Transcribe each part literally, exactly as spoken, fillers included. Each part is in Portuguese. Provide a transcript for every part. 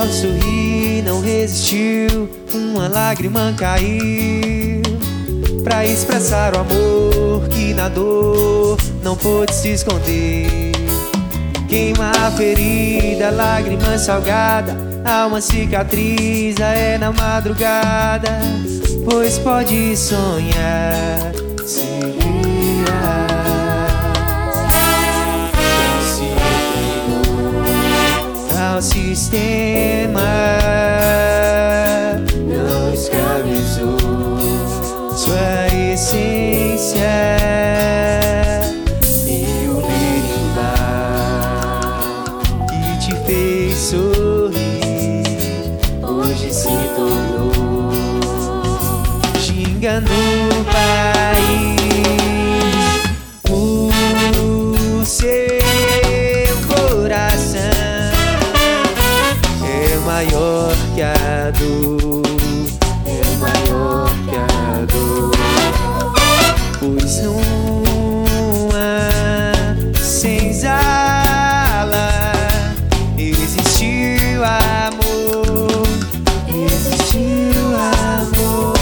Ao sorrir não resistiu, uma lágrima caiu pra expressar o amor que na dor não pôde se esconder. Queima a ferida, lágrima salgada, alma cicatriza é na madrugada, pois pode sonhar, seguirá. Ao sistema não escravizou sua essência e o berimbau que te fez sorrir hoje se tornou ginga no país. O seu coração é maior que a dor, é maior que a dor, pois uma senzala existiu amor, existiu amor.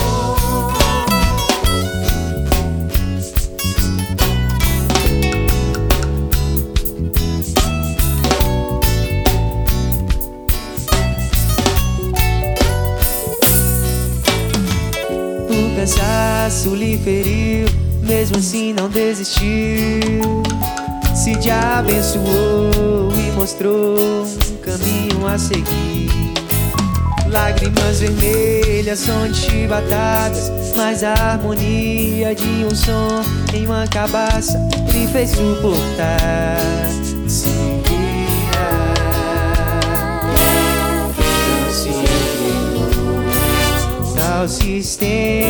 O cansaço lhe feriu, mesmo assim não desistiu. Se te abençoou e mostrou um caminho a seguir. Lágrimas vermelhas, som de chibatadas, mas a harmonia de um som em uma cabaça lhe fez suportar. Seguirá, não se inclinou ao sistema.